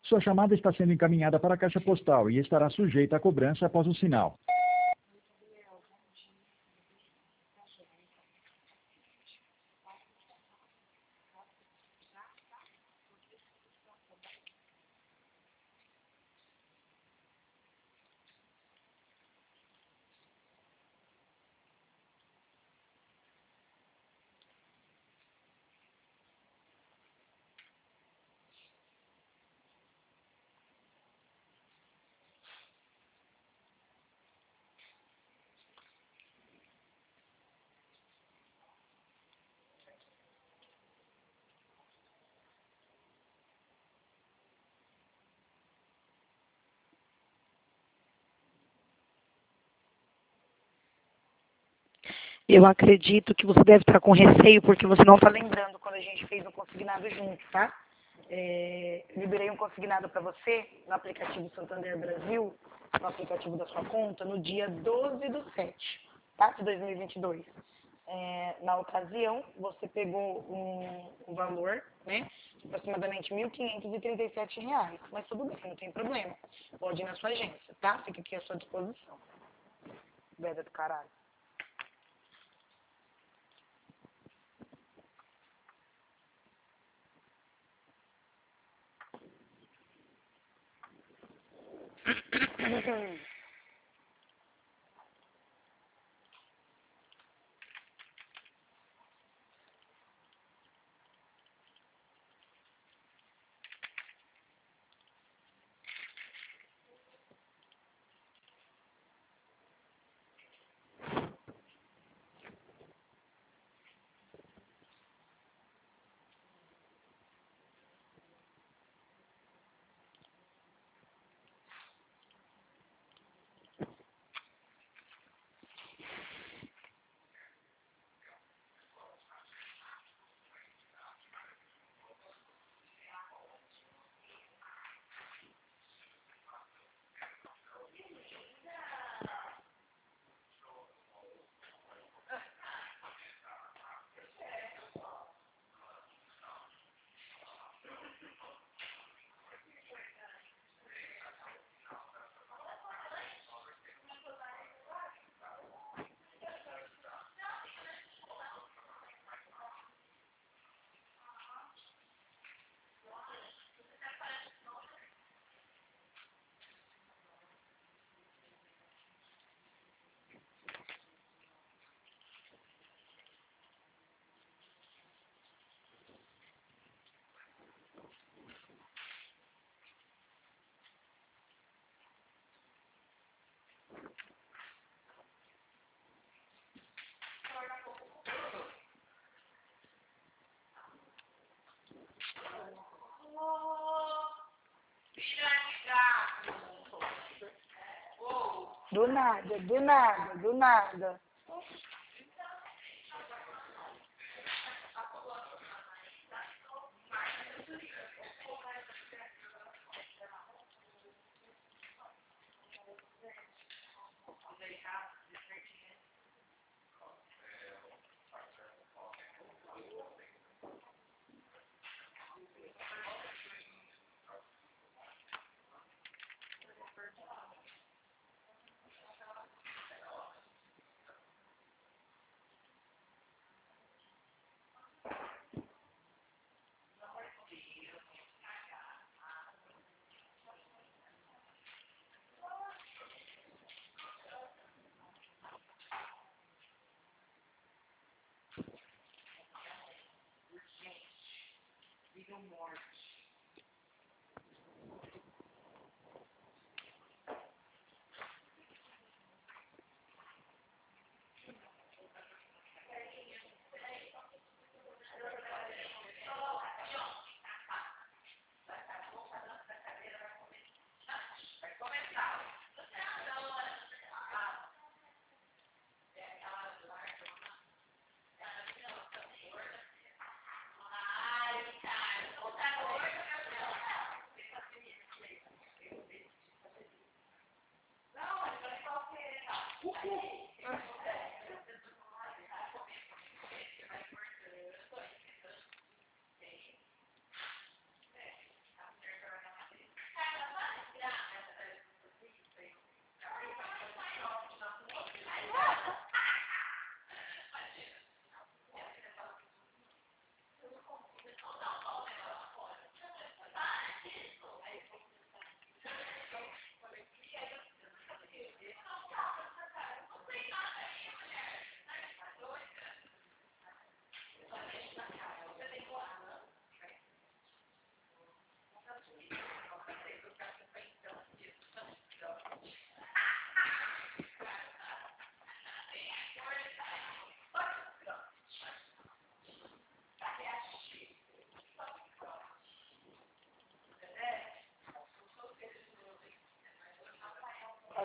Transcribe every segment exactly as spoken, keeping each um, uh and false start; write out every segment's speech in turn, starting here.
Sua chamada está sendo encaminhada para a caixa postal e estará sujeita a cobrança após o sinal. Eu acredito que você deve estar com receio, porque você não está lembrando quando a gente fez um consignado junto, tá? É, liberei um consignado para você no aplicativo Santander Brasil, no aplicativo da sua conta, no dia doze do sete, tá? De dois mil e vinte e dois. É, na ocasião, você pegou um, um valor, né, de aproximadamente mil quinhentos e trinta e sete reais. Mas tudo bem, não tem problema. Pode ir na sua agência, tá? Fica aqui à sua disposição. Beda do caralho. Do nada, do nada, do nada.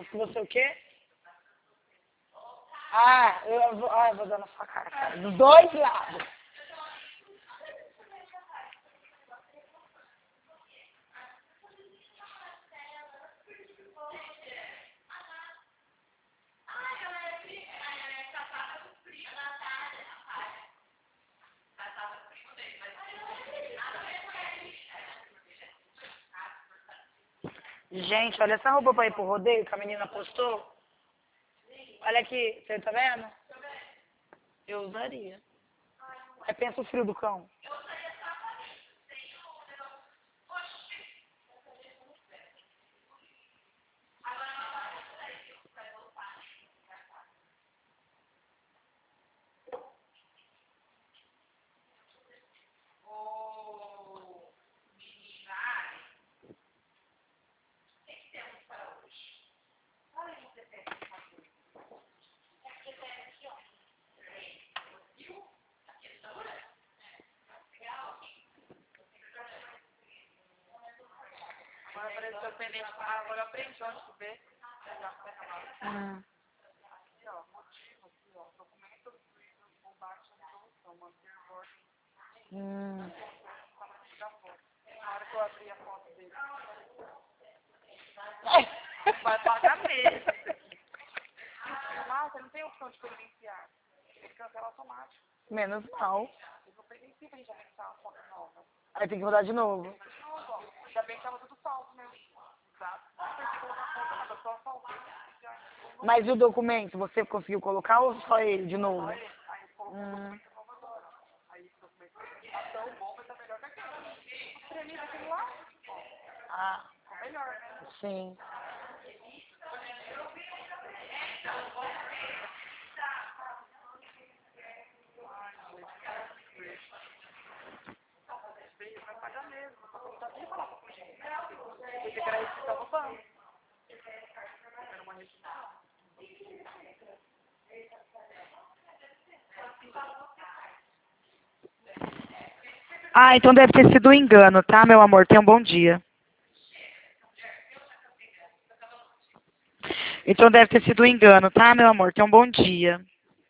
Mas se você o quê? Ah, eu vou, ah, eu vou dar na sua cara, cara. Dos dois lados. Gente, olha essa roupa pra ir pro rodeio que a menina postou. Olha aqui, você tá vendo? Eu usaria. Aí pensa o frio do cão. Agora apareceu o pendente. Ah, agora eu aprendi onde tu vê. Hum. Aqui, ó, motivo, aqui, ó. Documento incluído por baixo da solução. Manter ordem Hum. da foto. Na hora que eu abri a foto dele. Vai pagar mesmo. Mas você não tem opção de credenciar. Ele cancela automático. Menos mal. Eu vou credenciar pra gente anexar uma foto nova. Aí tem que rodar de novo. Não, ó. Ainda bem que tava tudo salvo, né? Exato. Não pensei em colocar foto, nada. Só salvei. Já. Mas e o documento, você conseguiu colocar ou só ele de novo? Aí, aí colocou o Hum. documento novo agora. Aí o documento tá tão bom, mas tá melhor que aquele. O treinamento daquele lá. Ah, Ficou melhor, né? sim. Vai pagar mesmo. Não tá nem falar com gente. Pensei que era isso que tava falando. Era uma restrição. Ah, então deve ter sido um engano, tá, meu amor? Tenha um bom dia. Então deve ter sido um engano, tá, meu amor? Tenha um bom dia.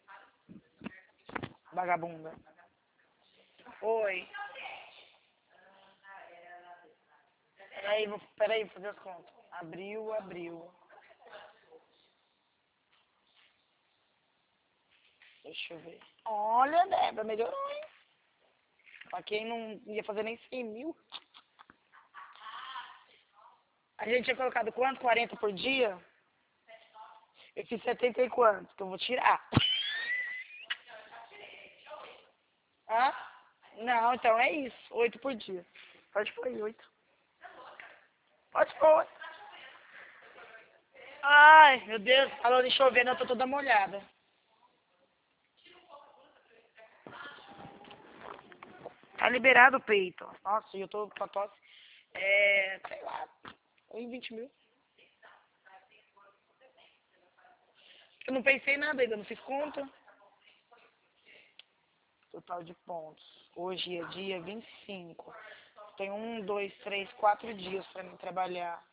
Vagabunda. Oi. Peraí, vou, peraí, vou fazer as contas. Abril, abril. Deixa eu ver. Olha, Débora, melhorou, hein? Pra quem não ia fazer nem cem mil. A gente tinha colocado quanto? quarenta por dia? Eu fiz setenta e quantos? Que eu vou tirar. Hã? Não, então é isso. oito por dia. Pode pôr aí, oito. Pode pôr. Ai, meu Deus. Falou de chover, eu tô toda molhada. Tá liberado o peito. Nossa, eu tô com a tosse. É, sei lá, em vinte mil. Eu não pensei em nada ainda, não fiz conta. Total de pontos. Hoje é dia vinte e cinco. Tem um, dois, três, quatro dias pra mim trabalhar.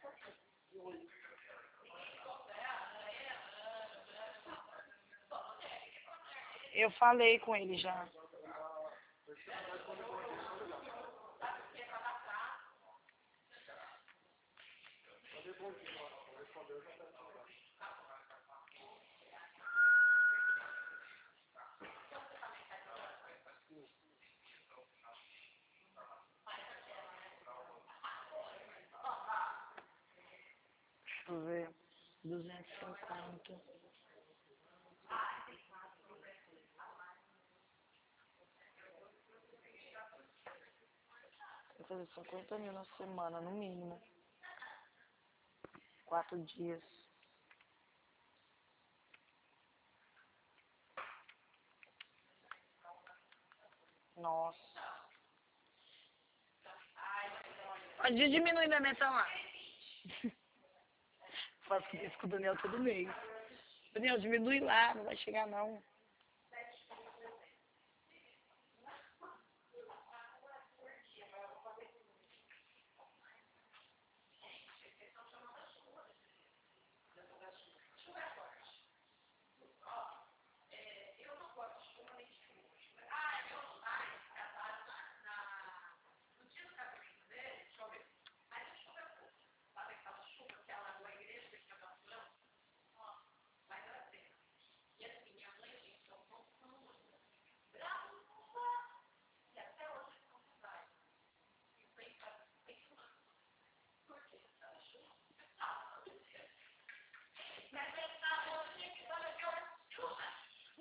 Eu falei com ele já. Deixa eu ver. duzentos e cinquenta. Vou fazer cinquenta mil na semana, no mínimo. Quatro dias. Nossa. Pode diminuir minha meta lá. Faço isso com o Daniel todo mês. Daniel, diminui lá, não vai chegar não.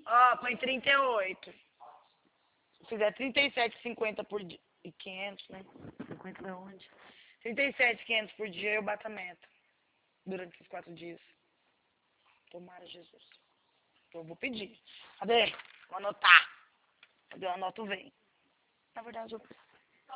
Ó, põe trinta e oito. Se fizer trinta e sete e cinquenta por dia. E quinhentos, né? cinquenta da onde? trinta e sete e quinhentos por dia eu bato a meta. Durante esses quatro dias. Tomara, Jesus. Eu vou pedir. Cadê? Vou anotar. Cadê? Eu anoto, vem. Na verdade, eu preciso.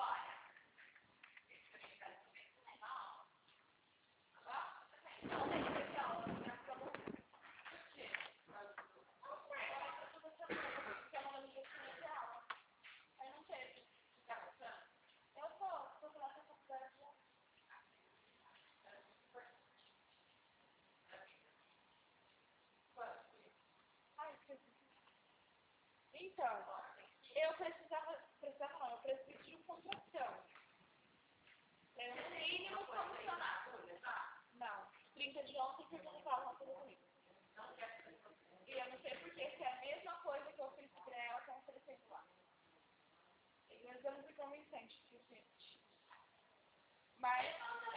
Então, eu precisava, precisava não, eu preciso de contração. É no mínimo solucionar. Não, trinta de ontem porque não estava uma coisa comigo. E eu não sei porque se é a mesma coisa que eu fiz pra ela que ela oferecendo lá. Mas eu não fui convincente o suficiente. Mas...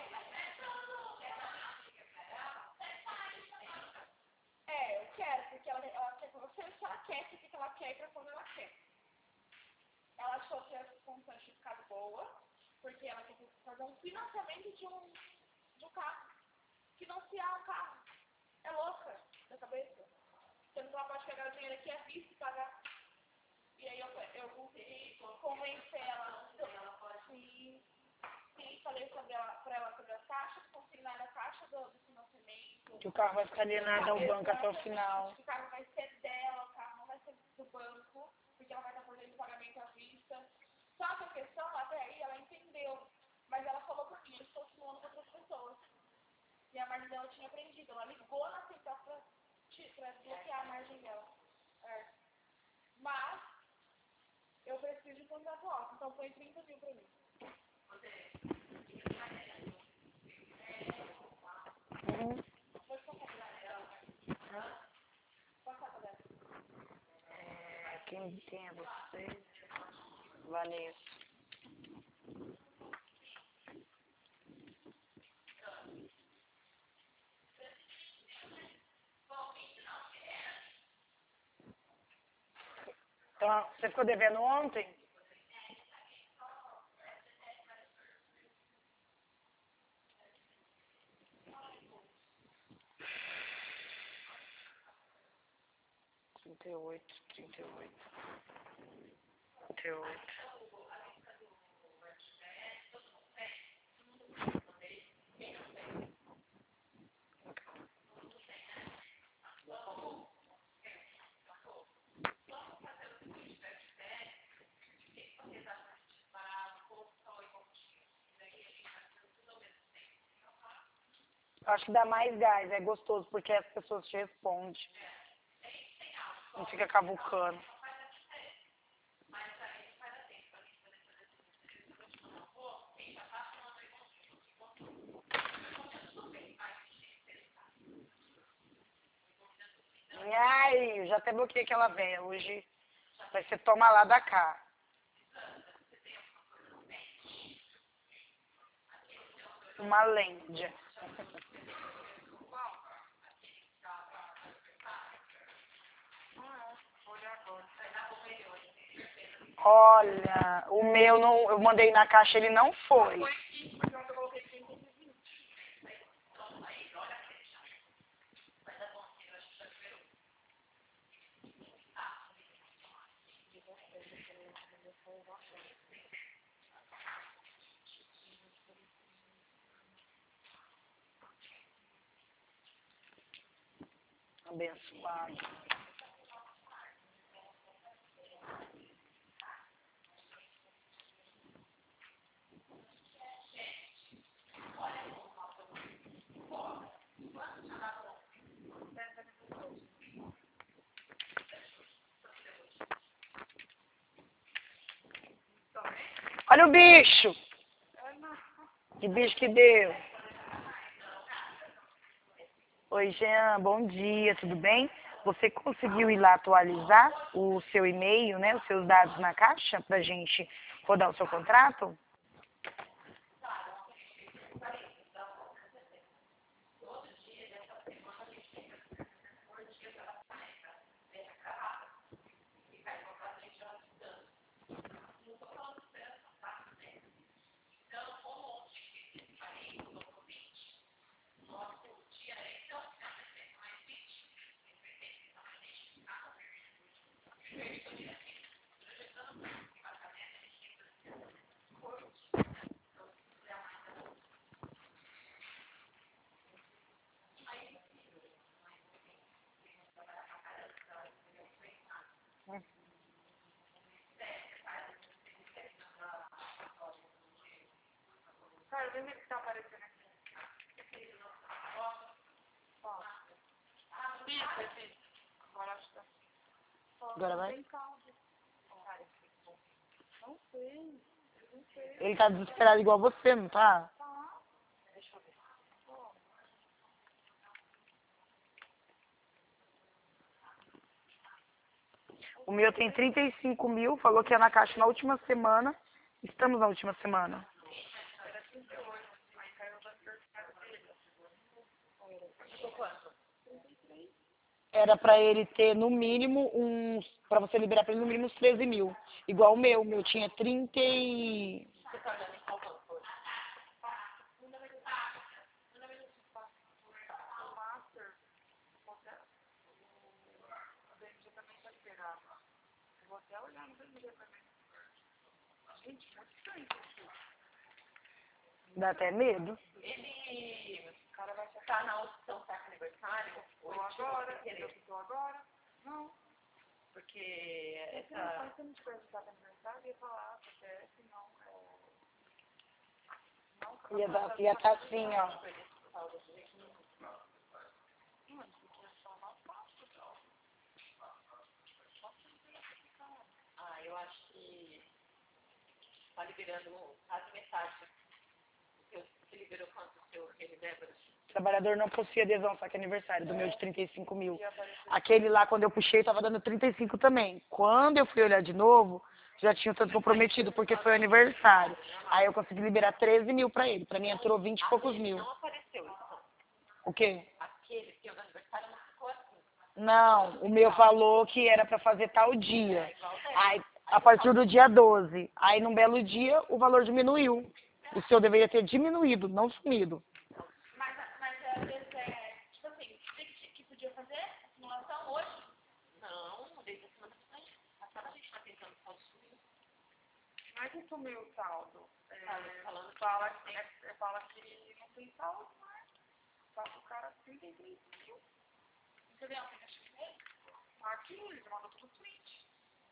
É, eu quero, porque ela, ela quer pra você o que ela quer, o que ela quer e pra quando ela quer. Ela achou que as condições tinham ficado boas, porque ela quer fazer um financiamento de um, de um carro. Financiar um carro. É louca da cabeça. Você não pode pegar o dinheiro aqui à vista e pagar. E aí eu, eu consegui convencer ela. Sim, sim, falei sobre ela, pra ela sobre as taxas, consignar a taxa do, do financiamento. Que o carro vai ficar alienado ao banco até o final. O carro vai ser dela, o carro não vai ser do banco, porque ela vai estar fazendo pagamento à vista. Só que a questão, até aí, ela entendeu. Mas ela falou por mim, eu estou simulando com outras pessoas. E a margem dela tinha aprendido. Ela ligou na central pra, pra desbloquear a margem dela. É. Mas, eu preciso de contrato alto, então põe trinta mil pra mim. Uhum. Pode passar pra ela. Pode passar pra ela. É, quem, quem é você? Vanessa. Então, você ficou devendo ontem? Trinta e oito, trinta e oito. Trinta e oito. Acho que dá mais gás, é gostoso, porque as pessoas te respondem. Não fica cavucando. Ai, eu já até bloqueei aquela velha. Hoje vai ser toma lá da cá. Uma lêndia. Olha, o meu, não, eu mandei na caixa, ele não foi. Abençoado. Olha o bicho. Que bicho que deu. Oi, Jean, bom dia, tudo bem? Você conseguiu ir lá atualizar o seu e-mail, né, os seus dados na caixa pra gente rodar o seu contrato? vê se tá aparecendo aqui. Ó. Isso, esse. Agora acho que tá. Agora vai? Tem caldo. Não sei. Não sei. Ele tá desesperado igual você, não tá? Tá. Deixa eu ver. O meu tem trinta e cinco mil, falou que ia na caixa na última semana. Estamos na última semana. Era pra ele ter no mínimo uns. Pra você liberar pra ele no mínimo uns treze mil. Igual o meu. O meu tinha trinta e. Vou até olhar no B M G também. Gente, muito estranho isso. Dá até medo. Ele, o cara vai ficar na opção saca aniversário? Tô agora, eu tô agora. Não. Porque Essa... essa... Se eu não te perguntar pra aniversário, eu ia falar, porque é, se não, é... Não, Ia dar, ia tá assim, ó. Ah, eu acho que tá liberando quase metade. Você liberou quanto o seu aquele Débora? O trabalhador não possui adesão, só que é aniversário, do meu de trinta e cinco mil. Aquele lá, quando eu puxei, tava dando trinta e cinco também. Quando eu fui olhar de novo, já tinha o tanto comprometido, porque foi o aniversário. Aí eu consegui liberar treze mil pra ele. Pra mim entrou vinte e poucos mil. Não apareceu isso. O quê? Aquele que o aniversário não ficou assim. Não, o meu falou que era pra fazer tal dia. Aí, a partir do dia doze. Aí, num belo dia, o valor diminuiu. O seu deveria ter diminuído, não sumido. Mas, mas às vezes é, tipo assim, o que, que podia fazer? A simulação hoje? Não, desde a semana que vem. Passada a gente tá tentando construir. Mas e sumiu o saldo? É, Falando que fala, que, é, fala que não tem saldo, né? Fala pro cara trinta e três mil. Entendeu? Aqui, ele mandou tudo print.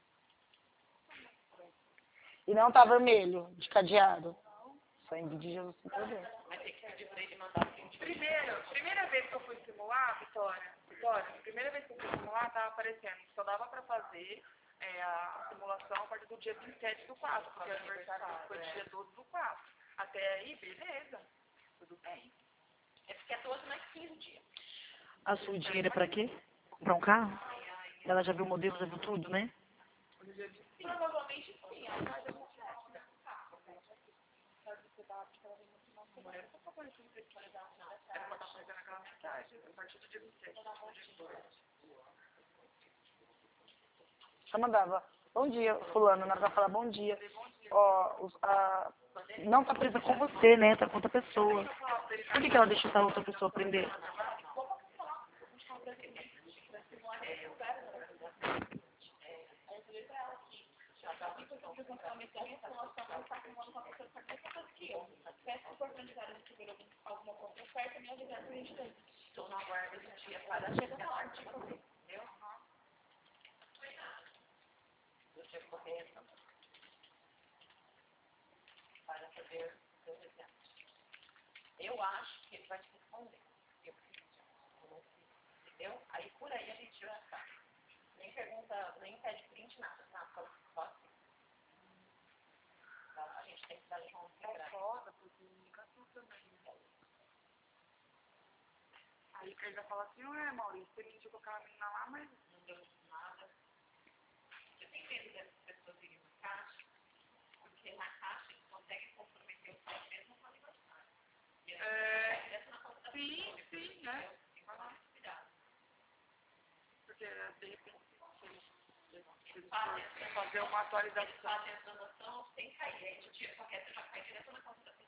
E não tá vermelho, de cadeado. Só em vídeo Jesus sem poder. vai ter que pedir pra ele mandar print. Primeiro, primeira vez que eu fui simular, Vitória, Vitória, primeira vez que eu fui simular, tava aparecendo que só dava pra fazer é, a simulação a partir do dia vinte e sete do quatro, porque o aniversário foi dia doze do quatro. Até aí, beleza. Tudo bem. É porque é doze mais quinze dias. A sua dinheiro é pra quê? Comprar um carro? Ela já viu o modelo, já viu tudo, né? Provavelmente sim. Era uma tá fazendo aquela mensagem a partir do dia vinte e sete. Só mandava, bom dia, fulano, na hora que ela falar bom dia. Ó, os- a, não tá presa com você, né? Tá com outra pessoa. Por que, que ela deixa essa outra pessoa aprender? Estou na guarda do dia para chegar. Entendeu? Do dia correto. Para saber o seu exemplo. Eu acho que ele vai te responder. Eu preciso. Entendeu? Aí por aí a gente vai ficar. Nem pergunta, nem pede print, nada. Tá? Só, só assim. Tá? A gente tem que dar junto. É foda, porque comunicação também. Aí ele já fala assim, ué, Maurício, você mentiu com aquela menina lá, mas Não deu nada. Eu tenho medo dessas pessoas irem na caixa, porque na caixa eles conseguem comprometer o pai mesmo com o aniversário. é, sim, sim, né? Cuidado. Porque de repente se eles, se eles for fazer uma atualização. Fazem a transação sem cair. Aí o dinheiro só quer já cair direto na conta da pessoa.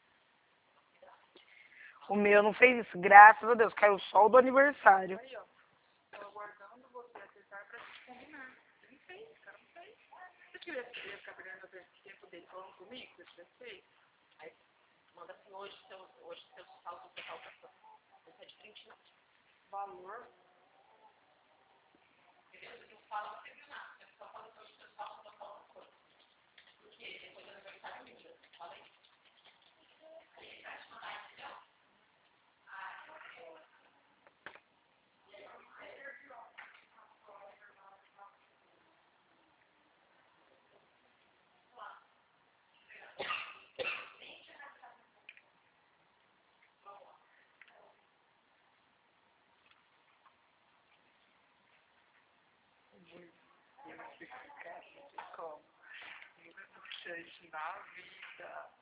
O meu não fez isso, graças a Deus, caiu só o do aniversário. Aí, ó, tô aguardando você acertar pra gente combinar. Ele não fez, cara, não fez. Você queria ia ficar perdendo o tempo dele falando comigo, se você tivesse feito? Aí manda assim, hoje seu, hoje seu saldo total tá quanto? Não pede print não. Valor. Beleza? Não fala, você viu nada. Você só fala que hoje seu saldo total tá quanto. Porque depois do aniversário, mentira. Fala aí. taxas na vida.